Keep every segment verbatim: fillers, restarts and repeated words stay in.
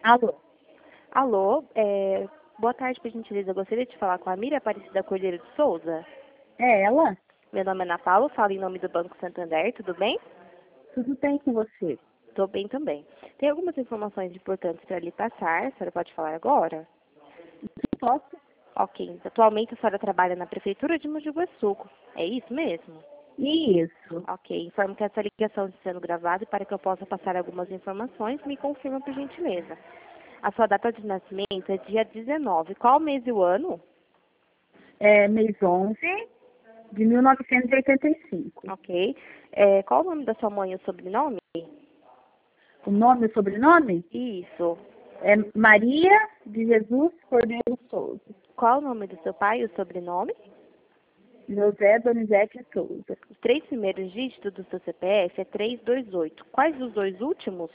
Alô? Alô, é, boa tarde, por gentileza. Eu gostaria de falar com a Miriam Aparecida Cordeiro de Souza. É ela? Meu nome é Ana Paula, falo em nome do Banco Santander, tudo bem? Tudo bem com você? Estou bem também. Tem algumas informações importantes para lhe passar, a senhora pode falar agora? Posso? Ok, atualmente a senhora trabalha na Prefeitura de Mogi Guaçu, é isso mesmo? Isso. Ok, informo que essa ligação está sendo gravada e para que eu possa passar algumas informações, me confirma por gentileza. A sua data de nascimento é dia dezenove, qual o mês e o ano? É mês onze de mil novecentos e oitenta e cinco. Ok. É, qual o nome da sua mãe e o sobrenome? O nome e o sobrenome? Isso. É Maria de Jesus Cordeiro Souza. Qual o nome do seu pai e o sobrenome? José Donizete Souza. Os três primeiros dígitos do seu C P F é trezentos e vinte e oito. Quais os dois últimos?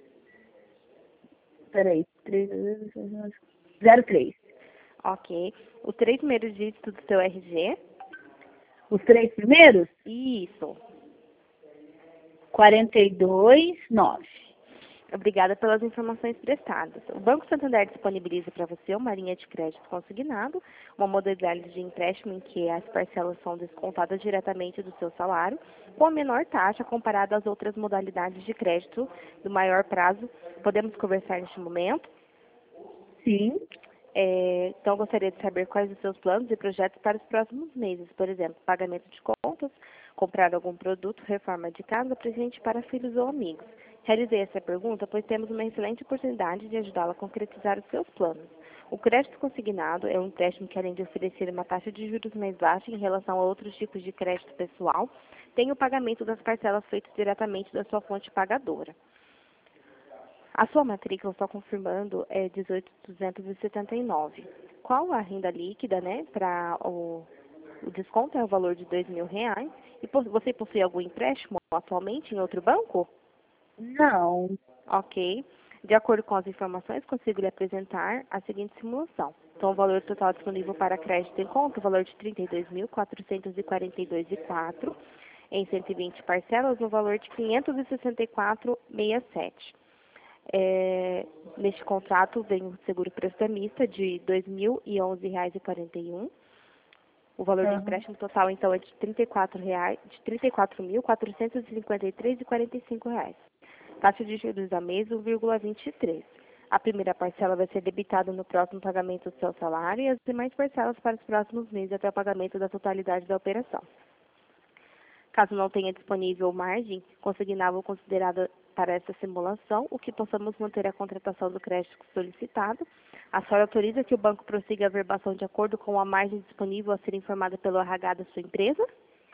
Peraí. zero três. Ok. Os três primeiros dígitos do seu R G? Os três primeiros? Isso. quarenta e dois, nove. Obrigada pelas informações prestadas. O Banco Santander disponibiliza para você uma linha de crédito consignado, uma modalidade de empréstimo em que as parcelas são descontadas diretamente do seu salário, com a menor taxa comparada às outras modalidades de crédito do maior prazo. Podemos conversar neste momento? Sim. É, então, gostaria de saber quais os seus planos e projetos para os próximos meses. Por exemplo, pagamento de contas, comprar algum produto, reforma de casa, presente para filhos ou amigos. Realizei essa pergunta, pois temos uma excelente oportunidade de ajudá-la a concretizar os seus planos. O crédito consignado é um empréstimo que, além de oferecer uma taxa de juros mais baixa em relação a outros tipos de crédito pessoal, tem o pagamento das parcelas feitas diretamente da sua fonte pagadora. A sua matrícula, só confirmando, é dezoito mil duzentos e setenta e nove. Qual a renda líquida, né, para o, o desconto é o valor de dois mil reais. E po- você possui algum empréstimo atualmente em outro banco? Não. Ok. De acordo com as informações, consigo lhe apresentar a seguinte simulação. Então, o valor total disponível para crédito em conta, o valor de trinta e dois mil quatrocentos e quarenta e dois vírgula quatro em cento e vinte parcelas, no valor de quinhentos e sessenta e quatro vírgula sessenta e sete. É, neste contrato vem o seguro prestamista de dois mil e onze reais e quarenta e um. O valor do Uhum. empréstimo total, então, é de trinta e quatro reais, de trinta e quatro mil quatrocentos e cinquenta e três reais e quarenta e cinco reais. Taxa de juros da mês, um vírgula vinte e três. A primeira parcela vai ser debitada no próximo pagamento do seu salário e as demais parcelas para os próximos meses até o pagamento da totalidade da operação. Caso não tenha disponível margem consignável considerada para essa simulação, o que possamos manter a contratação do crédito solicitado, a senhora autoriza que o banco prossiga a verbação de acordo com a margem disponível a ser informada pelo R H da sua empresa?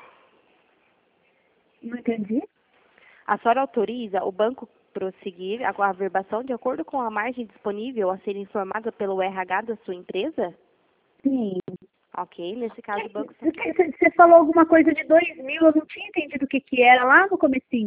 Não entendi? A senhora autoriza o banco prosseguir a a verbação de acordo com a margem disponível a ser informada pelo R H da sua empresa? Sim. Ok, nesse caso o banco... Você você falou alguma coisa de dois mil, eu não tinha entendido o que, que era lá no comecinho.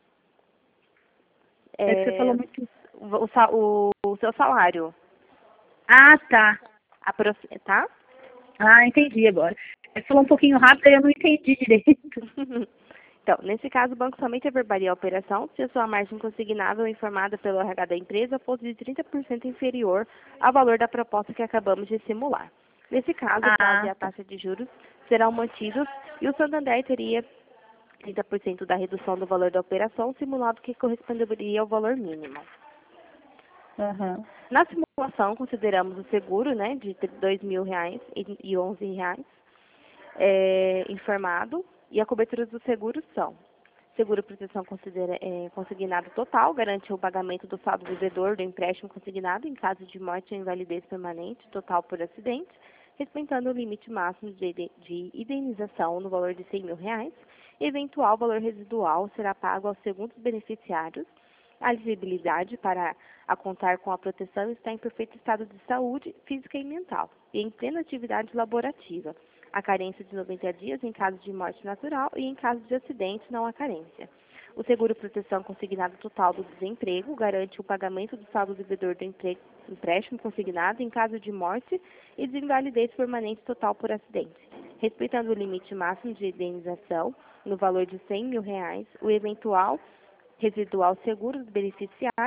É que você É, falou muito. o, sa- o, o seu salário, Ah, tá. aproxi- tá? Ah, entendi agora. Você falou um pouquinho rápido e eu não entendi direito. Então, nesse caso, o banco somente averbaria a operação se a sua margem consignável informada pelo R H da empresa fosse de trinta por cento inferior ao valor da proposta que acabamos de simular. Nesse caso, o prazo e Ah, a tá. taxa de juros serão mantidos e o Santander teria trinta por cento da redução do valor da operação, simulado que corresponderia ao valor mínimo. Aham. Na simulação, consideramos o seguro, né, de dois mil reais e onze reais, é, informado, e a cobertura do seguro são: seguro proteção considera, é, consignado total, garante o pagamento do saldo devedor do empréstimo consignado em caso de morte ou invalidez permanente total por acidente, respeitando o limite máximo de, de de indenização no valor de cem mil reais. Eventual valor residual será pago aos segundos beneficiários. A elegibilidade para a contar com a proteção está em perfeito estado de saúde física e mental e em plena atividade laborativa. A carência de noventa dias em caso de morte natural e em caso de acidente não há carência. O seguro proteção consignado total do desemprego garante o pagamento do saldo devedor do empre- empréstimo consignado em caso de morte e de invalidez permanente total por acidente, respeitando o limite máximo de indenização no valor de cem mil reais, o eventual residual seguro dos beneficiários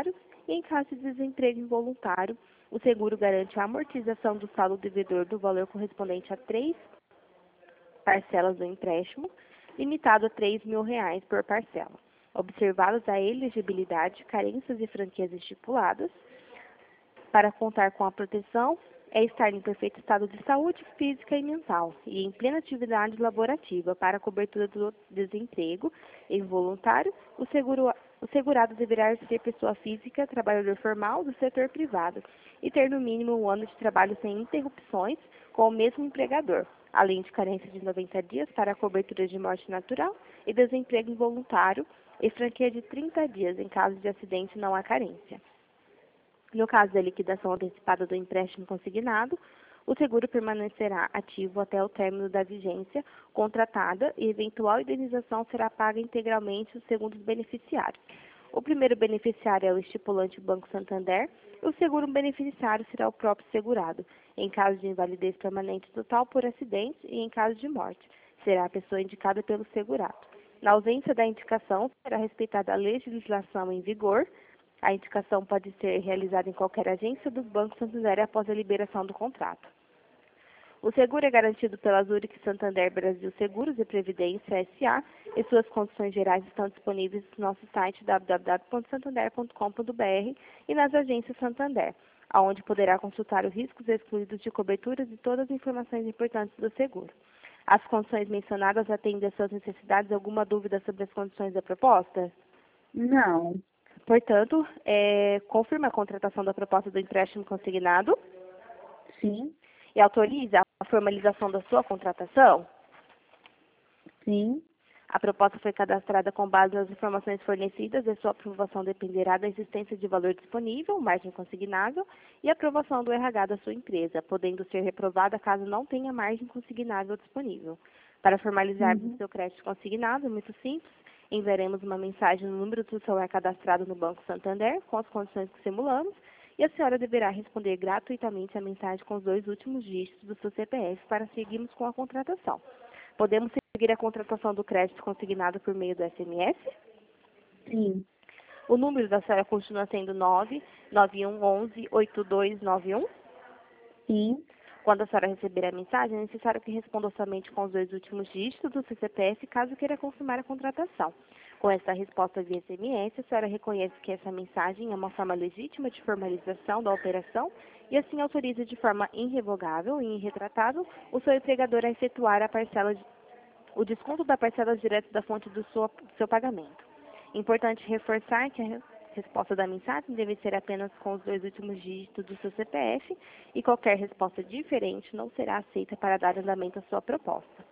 e, em caso de desemprego involuntário, o seguro garante a amortização do saldo devedor do valor correspondente a três parcelas do empréstimo, limitado a três mil reais por parcela, observadas a elegibilidade, carências e franquias estipuladas. Para contar com a proteção, é estar em perfeito estado de saúde física e mental e em plena atividade laborativa. Para a cobertura do desemprego involuntário, o, seguro, o segurado deverá ser pessoa física, trabalhador formal do setor privado e ter no mínimo um ano de trabalho sem interrupções com o mesmo empregador, além de carência de noventa dias para a cobertura de morte natural e desemprego involuntário e franquia de trinta dias. Em caso de acidente, não há carência. No caso da liquidação antecipada do empréstimo consignado, o seguro permanecerá ativo até o término da vigência contratada e eventual indenização será paga integralmente aos segundos beneficiários. O primeiro beneficiário é o estipulante Banco Santander, e o segundo beneficiário será o próprio segurado, em caso de invalidez permanente total por acidente e em caso de morte, será a pessoa indicada pelo segurado. Na ausência da indicação, será respeitada a legislação em vigor. A indicação pode ser realizada em qualquer agência do Banco Santander após a liberação do contrato. O seguro é garantido pela Zurich Santander Brasil Seguros e Previdência S A e suas condições gerais estão disponíveis no nosso site w w w ponto santander ponto com ponto b r e nas agências Santander, onde poderá consultar os riscos excluídos de coberturas e todas as informações importantes do seguro. As condições mencionadas atendem às suas necessidades? Alguma dúvida sobre as condições da proposta? Não. Portanto, é, confirma a contratação da proposta do empréstimo consignado? Sim. E autoriza a formalização da sua contratação? Sim. A proposta foi cadastrada com base nas informações fornecidas e sua aprovação dependerá da existência de valor disponível, margem consignável e aprovação do R H da sua empresa, podendo ser reprovada caso não tenha margem consignável disponível. Para formalizarmos Uhum. o seu crédito consignado, é muito simples, enviaremos uma mensagem no número do celular cadastrado no Banco Santander, com as condições que simulamos, e a senhora deverá responder gratuitamente a mensagem com os dois últimos dígitos do seu C P F para seguirmos com a contratação. Podemos seguir a contratação do crédito consignado por meio do S M S? Sim. O número da senhora continua sendo nove nove um um um oito dois nove um? Sim. Quando a senhora receber a mensagem, é necessário que responda somente com os dois últimos dígitos do seu C P F, caso queira confirmar a contratação. Com essa resposta via S M S, a senhora reconhece que essa mensagem é uma forma legítima de formalização da operação e assim autoriza de forma irrevogável e irretratável o seu empregador a efetuar a parcela de, o desconto da parcela direto da fonte do seu, seu pagamento. Importante reforçar que a resposta da mensagem deve ser apenas com os dois últimos dígitos do seu C P F e qualquer resposta diferente não será aceita para dar andamento à sua proposta.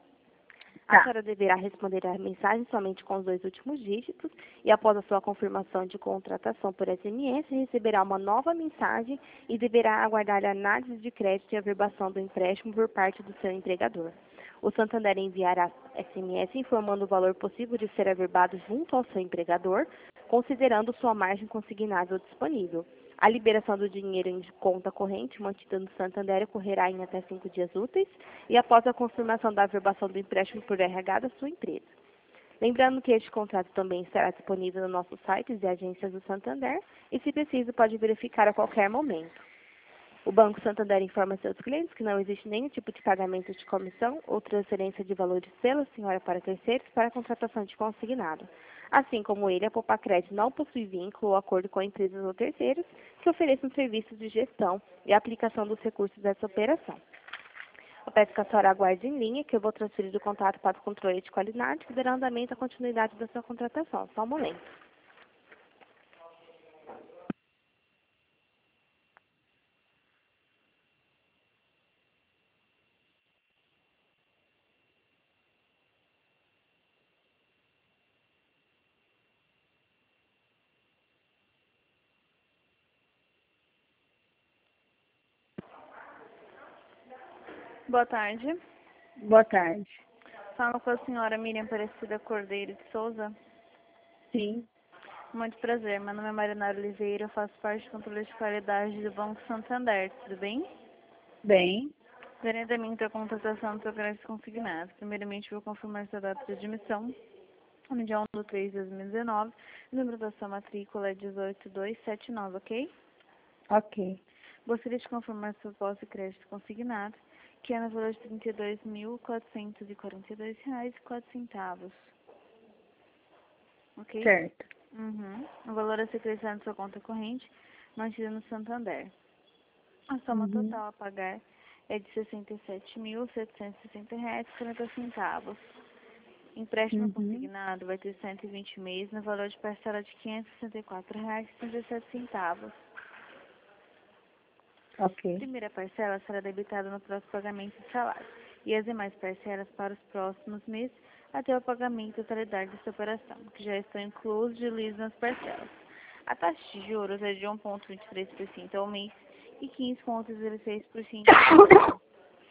A Tá. senhora deverá responder a mensagem somente com os dois últimos dígitos e após a sua confirmação de contratação por S M S, receberá uma nova mensagem e deverá aguardar a análise de crédito e averbação do empréstimo por parte do seu empregador. O Santander enviará S M S informando o valor possível de ser averbado junto ao seu empregador, considerando sua margem consignável disponível. A liberação do dinheiro em conta corrente mantida no Santander ocorrerá em até cinco dias úteis e após a confirmação da averbação do empréstimo por R H da sua empresa. Lembrando que este contrato também estará disponível no nosso site e agências do Santander e, se preciso, pode verificar a qualquer momento. O Banco Santander informa seus clientes que não existe nenhum tipo de pagamento de comissão ou transferência de valores pela senhora para terceiros para a contratação de consignado. Assim como ele, a Poupa Crédito não possui vínculo ou acordo com empresas ou terceiros que ofereçam serviços de gestão e aplicação dos recursos dessa operação. Eu peço que a senhora aguarde em linha, que eu vou transferir o contato para o controle de qualidade, que dará andamento à continuidade da sua contratação. Só um momento. Boa tarde. Boa tarde. Falo com a senhora Miriam Aparecida Cordeiro de Souza. Sim. Muito prazer. Meu nome é Marinara Oliveira. Eu faço parte do controle de qualidade do Banco Santander. Tudo bem? Bem. Veredamente a contratação do seu crédito consignado. Primeiramente, vou confirmar sua data de admissão. no dia um de três de dois mil e dezenove. O número da sua matrícula é dezoito mil duzentos e setenta e nove, ok? Ok. Gostaria de confirmar seu depósito de crédito consignado, que é no valor de trinta e dois mil, quatrocentos e quarenta e dois reais e quatro centavos. Ok? Certo. Uhum. O valor a ser acrescido na sua conta corrente, mantida no Santander. A soma Uhum. total a pagar é de sessenta e sete mil, setecentos e sessenta reais e quarenta centavos. Empréstimo Uhum. consignado vai ter cento e vinte meses no valor de parcela de quinhentos e sessenta e quatro reais e trinta e sete centavos. A Ok. primeira parcela será debitada no próximo pagamento de salário e as demais parcelas para os próximos meses até o pagamento da totalidade dessa operação, que já estão inclusos de liso nas parcelas. A taxa de juros é de um vírgula vinte e três por cento ao mês e quinze vírgula dezesseis por cento ao ano.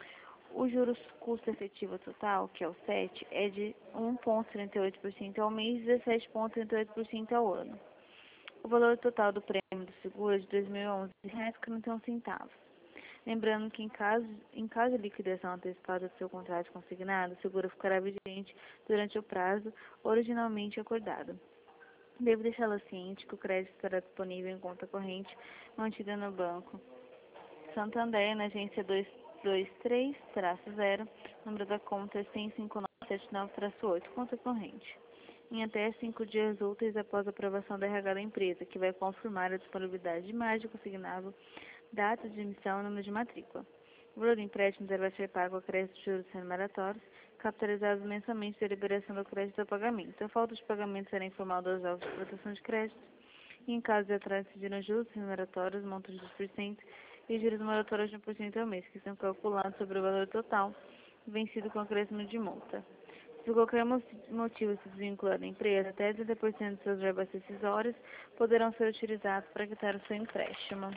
O juros custo efetivo total, que é o sete, é de um vírgula trinta e oito por cento ao mês e dezessete vírgula trinta e oito por cento ao ano. O valor total do prêmio do seguro é de dois mil e onze reais e quarenta e um centavos. Lembrando que em caso, em caso de liquidação antecipada do seu contrato consignado, o seguro ficará vigente durante o prazo originalmente acordado. Devo deixá-la ciente que o crédito estará disponível em conta corrente mantida no banco Santander, na agência duzentos e vinte e três zero, número da conta é cem e cinquenta e nove setenta e nove oito, conta corrente. Em até cinco dias úteis após a aprovação da R H da empresa, que vai confirmar a disponibilidade de margem consignável, data de emissão e número de matrícula. O valor do empréstimo deverá ser pago a crédito de juros remuneratórios, capitalizados mensalmente da liberação do crédito ao pagamento. A falta de pagamento será informada aos órgãos de proteção de crédito. E em caso de atraso de juros remuneratórios, monta de dois por cento e juros moratórios de um por cento ao mês, que são calculados sobre o valor total, vencido com acréscimo de multa. Se por qualquer motivo se desvincular da empresa, até trinta por cento de seus verbas decisórias poderão ser utilizados para quitar o seu empréstimo.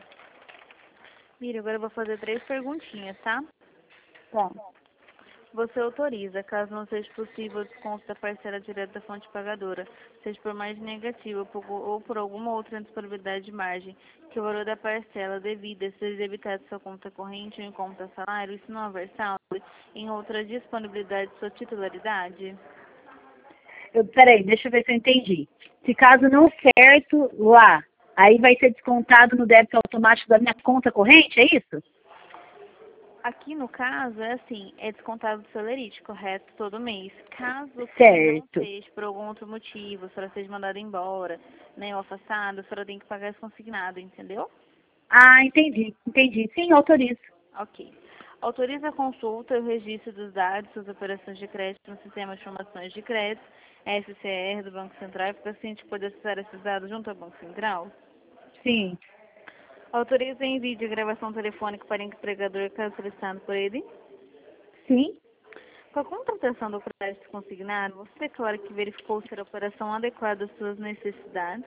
Mira, agora eu vou fazer três perguntinhas, tá? Tá. Você autoriza, caso não seja possível o desconto da parcela direta da fonte pagadora, seja por margem negativa ou por, ou por alguma outra disponibilidade de margem, que o valor da parcela devida seja debitado de sua conta corrente ou em conta salário, isso não haver saldo em outra disponibilidade de sua titularidade? Eu, peraí, deixa eu ver se eu entendi. Se caso não certo lá, aí vai ser descontado no débito automático da minha conta corrente, é isso? Aqui no caso é assim, é descontado do seu lerite, correto? Todo mês. Caso que não Certo. seja por algum outro motivo, a senhora seja mandada embora, né, ou afastada, a senhora tem que pagar esse consignado, entendeu? Ah, entendi, entendi. Sim, autorizo. Ok. Autoriza a consulta e o registro dos dados das operações de crédito no Sistema de Informações de Crédito, S C R, do Banco Central, para o paciente poder acessar esses dados junto ao Banco Central. Sim. Autoriza o envio de gravação telefônica para o empregador, caso solicitado por ele. Sim? Com a contratação do crédito consignado, você declara que verificou ser a operação adequada às suas necessidades?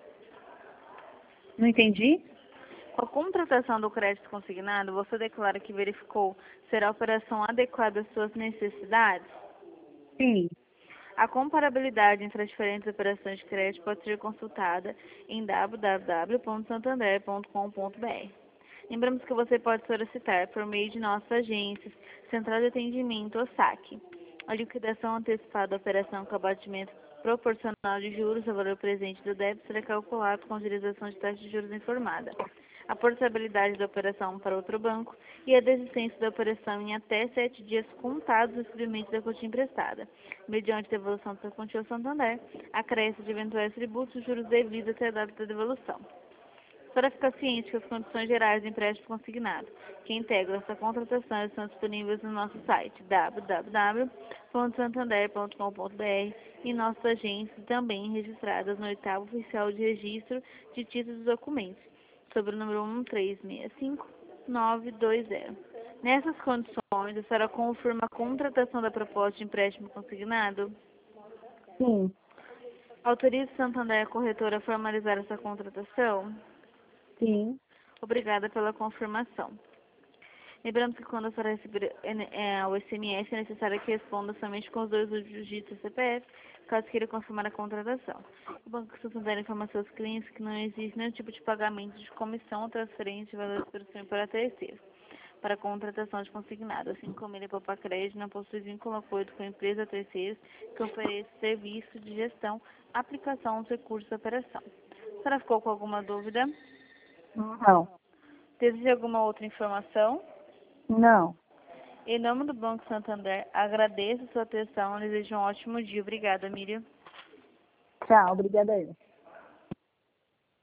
Não entendi? Com a contratação do crédito consignado, você declara que verificou ser a operação adequada às suas necessidades? Sim. A comparabilidade entre as diferentes operações de crédito pode ser consultada em w w w ponto santander ponto com ponto b r. Lembramos que você pode solicitar, por meio de nossas agências, Central de Atendimento ou saque, a liquidação antecipada da operação com abatimento proporcional de juros ao valor presente do débito será calculado com utilização de taxa de juros informada, a portabilidade da operação para outro banco e a desistência da operação em até sete dias contados do recebimento da quantia emprestada, mediante devolução da quantia ao Santander, acréscimo de eventuais tributos e juros devidos até a data da devolução. Para ficar ciente que as condições gerais do empréstimo consignado, que integram essa contratação, estão disponíveis no nosso site w w w ponto santander ponto com ponto b r e nossas agências também registradas no oitavo oficial de registro de títulos e documentos, sobre o número um três seis cinco nove dois zero. Nessas condições, a senhora confirma a contratação da proposta de empréstimo consignado? Sim. Autoriza o Santander a corretora a formalizar essa contratação? Sim. Obrigada pela confirmação. Lembrando que quando a senhora receber é, o S M S, é necessário que responda somente com os dois últimos dígitos do C P F, caso queira confirmar a contratação. O Banco Santander informa aos seus clientes que não existe nenhum tipo de pagamento de comissão ou transferência de valores por cima para terceiros. para a contratação de consignado, assim como ele, Poupa Crédito, não possui vínculo ou acordo com empresa terceiros que ofereça serviço de gestão, aplicação dos recursos da operação. A senhora ficou com alguma dúvida? Não. Deseja alguma outra informação? Não. Em nome do Banco Santander, agradeço a sua atenção e desejo um ótimo dia. Obrigada, Miriam. Tchau, obrigada aí.